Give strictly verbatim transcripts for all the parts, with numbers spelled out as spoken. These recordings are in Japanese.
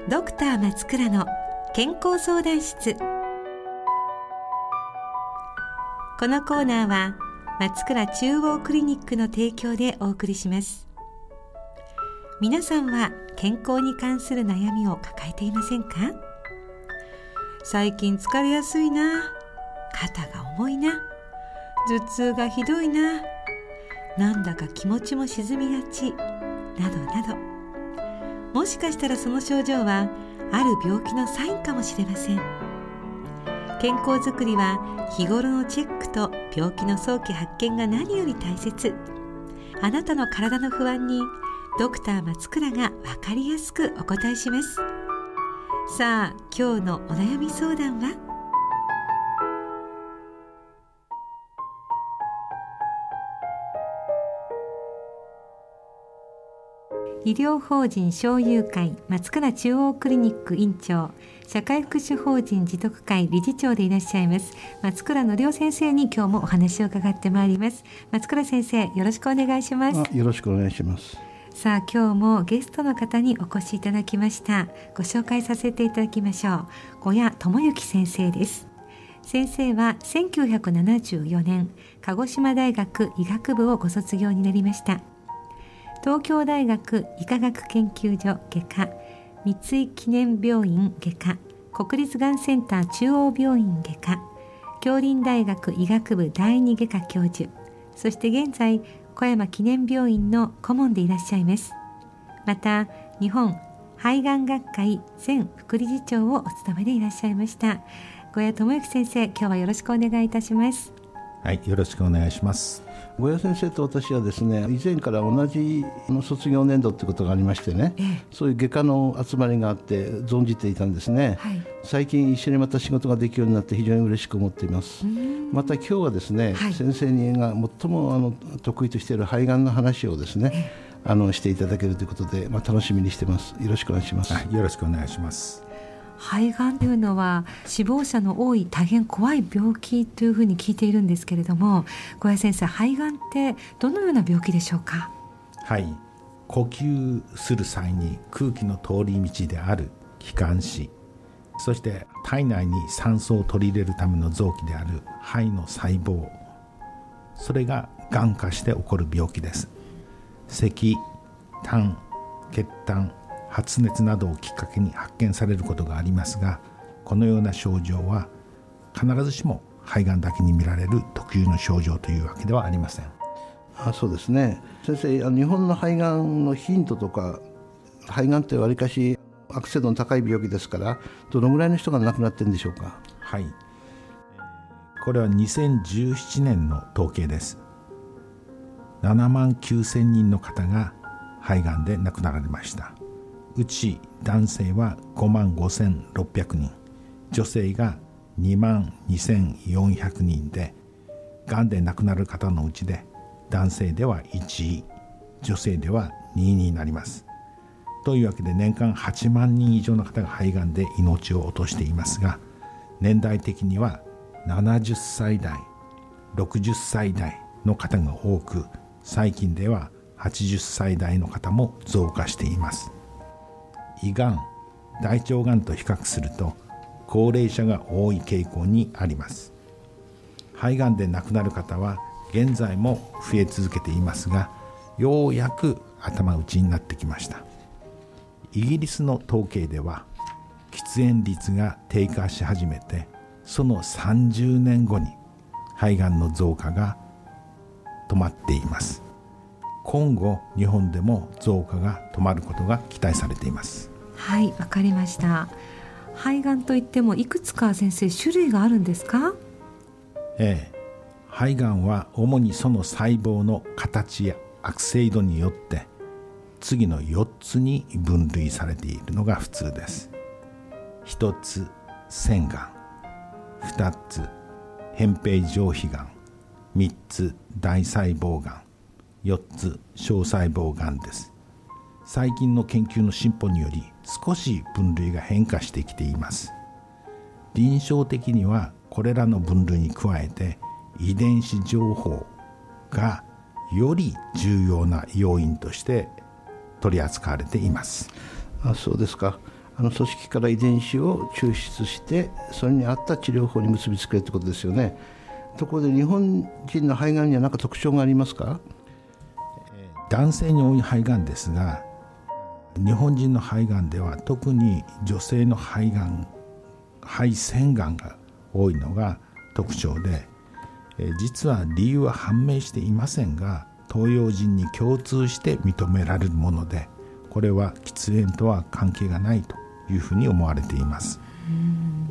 ドクター松倉の健康相談室。このコーナーは松倉中央クリニックの提供でお送りします。皆さんは健康に関する悩みを抱えていませんか？最近疲れやすいな、肩が重いな、頭痛がひどいな、なんだか気持ちも沈みがち、などなど。もしかしたらその症状はある病気のサインかもしれません。健康づくりは日頃のチェックと病気の早期発見が何より大切。あなたの体の不安にドクター松倉が分かりやすくお答えします。さあ、今日のお悩み相談は？医療法人小友会松倉中央クリニック院長、社会福祉法人持徳会理事長でいらっしゃいます松倉則夫先生に今日もお話を伺ってまいります。松倉先生、よろしくお願いします。 よろしくお願いします。 さあ、今日もゲストの方にお越しいただきました。ご紹介させていただきましょう。小谷智之先生です。先生はせんきゅうひゃくななじゅうよねん鹿児島大学医学部をご卒業になりました。東京大学医科学研究所外科、三井記念病院外科、国立がんセンター中央病院外科、杏林大学医学部第二外科教授、そして現在小山記念病院の顧問でいらっしゃいます。また日本肺がん学会前副理事長をお務めでいらっしゃいました。小谷智之先生、今日はよろしくお願いいたします。 はい、よろしくお願いします。 小谷先生と私はですね、以前から同じの卒業年度ということがありましてね、ええ、そういう外科の集まりがあって存じていたんですね、はい、最近一緒にまた仕事ができるようになって非常に嬉しく思っています。また今日はですね、はい、先生にが最もあの得意としている肺がんの話をですね、ええ、あのしていただけるということで、まあ、楽しみにしています。よろしくお願いします。 はい、よろしくお願いします。 肺がんというのは死亡者の多い大変怖い病気というふうに聞いているんですけれども、小谷先生、肺がんってどのような病気でしょうか？ はい、呼吸する際に空気の通り道である気管支、そして体内に酸素を取り入れるための臓器である肺の細胞、それががん化して起こる病気です。咳、痰、血痰、発熱などをきっかけに発見されることがありますが、このような症状は必ずしも肺がんだけに見られる特有の症状というわけではありません。 あ、そうですね。先生、日本の肺がんの頻度とか、肺がんってわりかし悪性度の高い病気ですから、どのぐらいの人が亡くなっているんでしょうか？ はい、これはにせんじゅうななねんの統計です。ななまんきゅうせんにんの方が肺がんで亡くなられました。うち男性はごまんごせんろっぴゃくにん、女性がにまんにせんよんひゃくにんで、がんで亡くなる方のうちで男性ではいちい、女性ではにいになります。というわけで年間はちまんにん以上の方が肺がんで命を落としていますが、年代的にはななじゅっさい代、ろくじゅっさい代の方が多く、最近でははちじゅっさい代の方も増加しています。胃がん、大腸がんと比較すると高齢者が多い傾向にあります。肺がんで亡くなる方は現在も増え続けていますが、ようやく頭打ちになってきました。イギリスの統計では喫煙率が低下し始めて、そのさんじゅうねんごに肺がんの増加が止まっています。今後日本でも増加が止まることが期待されています。 はい、わかりました。肺がんといってもいくつか先生種類があるんですか？ ええ、肺がんは主にその細胞の形や悪性度によって次のよっつに分類されているのが普通です。ひとつ、腺がん、ふたつ、扁平上皮がん、みっつ、大細胞がん、よっつ、小細胞がんです。最近の研究の進歩により少し分類が変化してきています。臨床的にはこれらの分類に加えて遺伝子情報がより重要な要因として取り扱われています。 あ、そうですか。 あの組織から遺伝子を抽出してそれに合った治療法に結びつけるということですよね。ところで日本人の肺がんには何か特徴がありますか？ 男性に多い肺がんですが、日本人の肺がんでは特に女性の肺がん、肺腺がんが多いのが特徴で、実は理由は判明していませんが、東洋人に共通して認められるもので、これは喫煙とは関係がないというふうに思われています。 うん、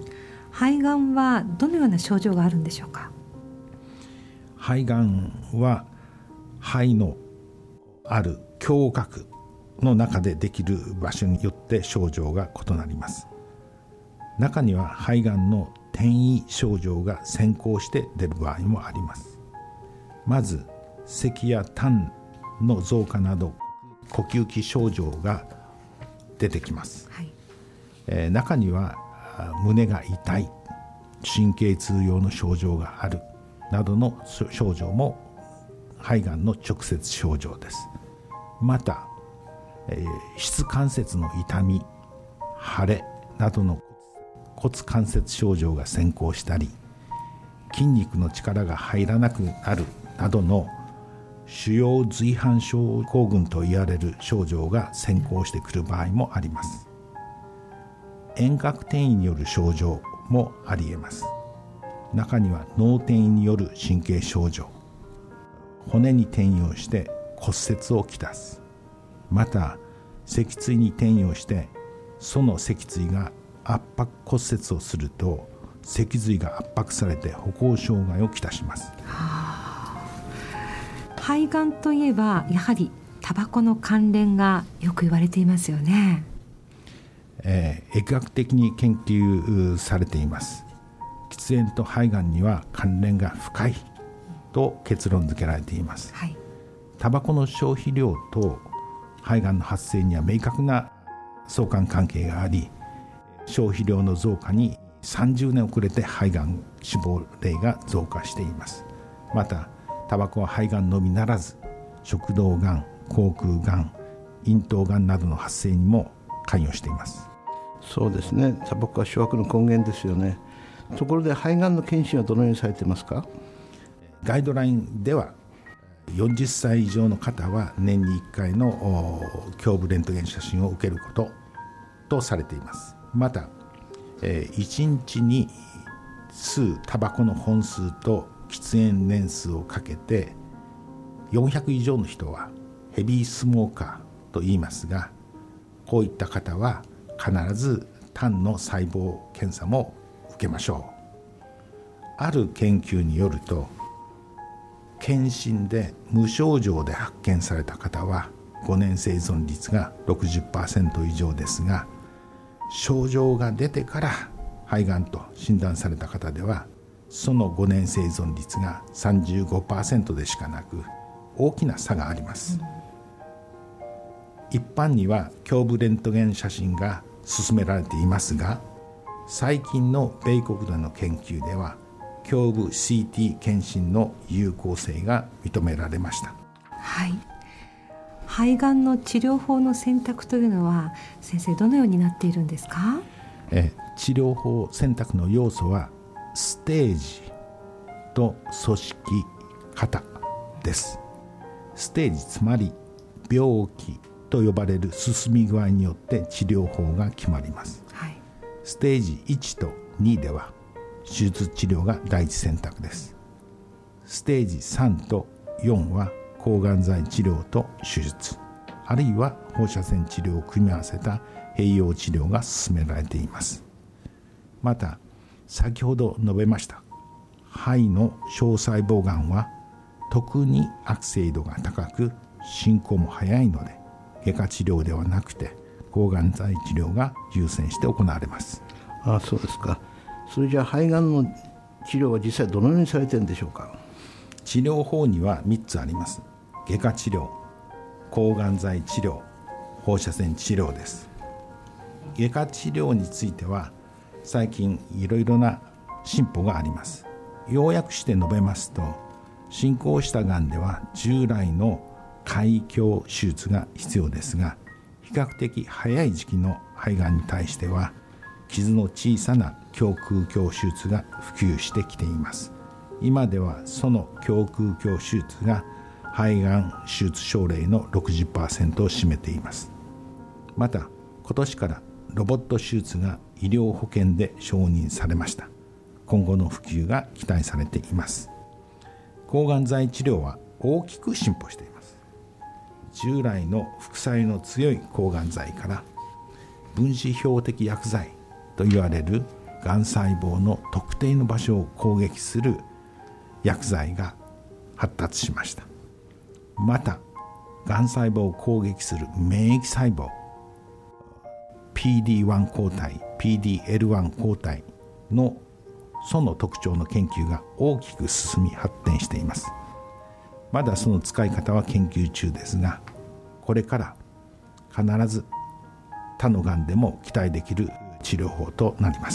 肺がんはどのような症状があるんでしょうか？ 肺がんは肺のある胸郭の中でできる場所によって症状が異なります。中には肺がんの転移症状が先行して出る場合もあります。まず咳や痰の増加など呼吸器症状が出てきます、はい。えー、中には胸が痛い、神経痛用の症状があるなどの症状も肺がんの直接症状です。また、えー、膝関節の痛み、腫れなどの骨関節症状が先行したり、筋肉の力が入らなくなるなどの主要随伴症候群と言われる症状が先行してくる場合もあります。遠隔転移による症状もあり得ます。中には脳転移による神経症状、骨に転移をして骨折をきたす、また脊椎に転移をしてその脊椎が圧迫骨折をすると脊髄が圧迫されて歩行障害をきたします。 はあ、肺がんといえばやはりタバコの関連がよく言われていますよね。 えー、疫学的に研究されています。喫煙と肺がんには関連が深いと結論付けられています、はい。タバコの消費量と肺がんの発生には明確な相関関係があり、消費量の増加にさんじゅうねん遅れて肺がん死亡例が増加しています。またタバコは肺がんのみならず食道がん、口腔がん、咽頭がんなどの発生にも関与しています。 そうですね、タバコは諸悪の根源ですよね。ところで肺がんの検診はどのようにされていますか？ ガイドラインではよんじゅっさい以上の方は年にいっかいの胸部レントゲン写真を受けることとされています。また、えー、いちにちに吸うタバコの本数と喫煙年数をかけてよんひゃく以上の人はヘビースモーカーと言いますが、こういった方は必ず痰の細胞検査も受けましょう。ある研究によると、検診で無症状で発見された方はごねん生存率が ろくじゅっパーセント 以上ですが、症状が出てから肺がんと診断された方ではそのごねん生存率が さんじゅうごパーセント でしかなく、大きな差があります、うん。一般には胸部レントゲン写真が勧められていますが、最近の米国での研究では胸部 シーティー 検診の有効性が認められました。 はい、肺がんの治療法の選択というのは先生どのようになっているんですか？ え治療法選択の要素はステージと組織型です。ステージ、つまり病気と呼ばれる進み具合によって治療法が決まります、はい。ステージいちとにでは手術治療が第一選択です。ステージさんとよんは抗がん剤治療と手術、あるいは放射線治療を組み合わせた併用治療が進められています。また先ほど述べました肺の小細胞がんは特に悪性度が高く進行も早いので、外科治療ではなくて抗がん剤治療が優先して行われます。 ああ、そうですか。それじゃあ肺がんの治療は実際どのようにされているんでしょうか？ 治療法にはみっつあります。外科治療、抗がん剤治療、放射線治療です。外科治療については最近いろいろな進歩があります。要約して述べますと、進行したがんでは従来の開胸手術が必要ですが、 比較的早い時期の肺がんに対しては傷の小さな胸腔鏡手術が普及してきています。今ではその胸腔鏡手術が肺がん手術症例の ろくじゅっパーセント を占めています。また今年からロボット手術が医療保険で承認されました。今後の普及が期待されています。抗がん剤治療は大きく進歩しています。従来の副作用の強い抗がん剤から分子標的薬剤といわれるがん細胞の特定の場所を攻撃する薬剤が発達しました。またがん細胞を攻撃する免疫細胞 ピーディーワン 抗体 ピーディーエルワン 抗体のその特徴の研究が大きく進み発展しています。まだその使い方は研究中ですが、これから必ず他のがんでも期待できる治療法となります。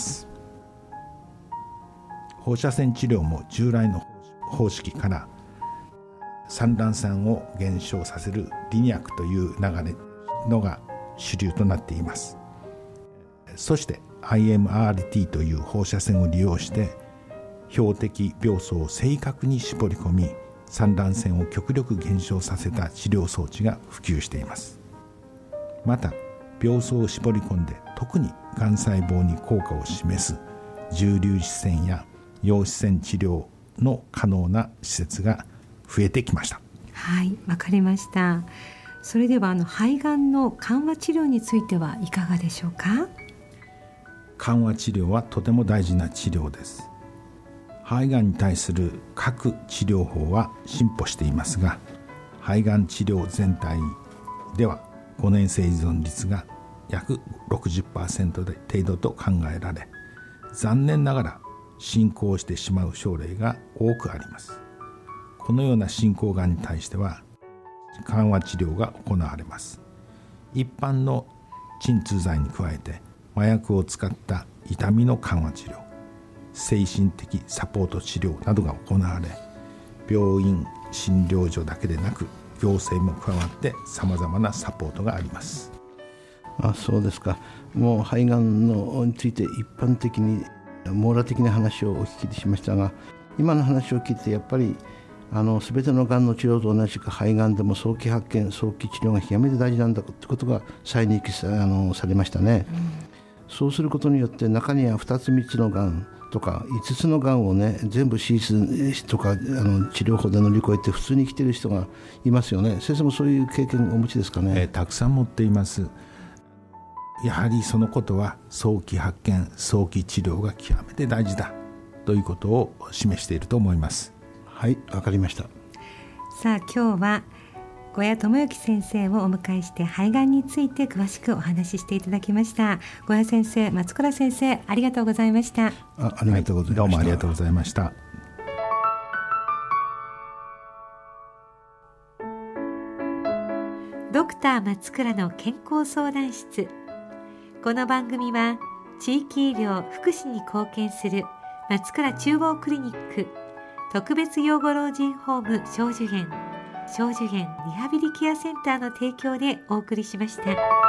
放射線治療も従来の方式から産卵線を減少させるリニャクという流れのが主流となっています。そして アイエムアールティー という放射線を利用して標的病巣を正確に絞り込み、産卵線を極力減少させた治療装置が普及しています。また病巣を絞り込んで特にがん細胞に効果を示す重粒子線や陽子線治療の可能な施設が増えてきました。 はい、わかりました。それではあの肺がんの緩和治療についてはいかがでしょうか。 緩和治療はとても大事な治療です。肺がんに対する各治療法は進歩していますが、肺がん治療全体ではごねん生存率が約 ろくじゅっパーセント で程度と考えられ、残念ながら進行してしまう症例が多くあります。このような進行がんに対しては緩和治療が行われます。一般の鎮痛剤に加えて麻薬を使った痛みの緩和治療、精神的サポート治療などが行われ、病院診療所だけでなく行政も加わってさまざまなサポートがあります。 あ、そうですか。もう肺がんのについて一般的に網羅的な話をお聞きしましたが、今の話を聞いてやっぱりあの全てのがんの治療と同じく肺がんでも早期発見、早期治療が極めて大事なんだということが再認識 さ, あのされましたね、うん、そうすることによって中にはふたつみっつのがんとかいつつのがんをね全部手術とかあの治療法で乗り越えて普通に生きている人がいますよね。先生もそういう経験をお持ちですかね。 えー、たくさん持っています。やはりそのことは早期発見、早期治療が極めて大事だということを示していると思います。 はい、わかりました。 さあ今日は小谷智之先生をお迎えして肺がんについて詳しくお話ししていただきました。小谷先生、松倉先生、ありがとうございました。 あ、ありがとうございました、はい、 どうもありがとうございました。 ドクター松倉の健康相談室。この番組は地域医療福祉に貢献する松倉中央クリニック特別養護老人ホーム小寿園小寿園リハビリケアセンターの提供でお送りしました。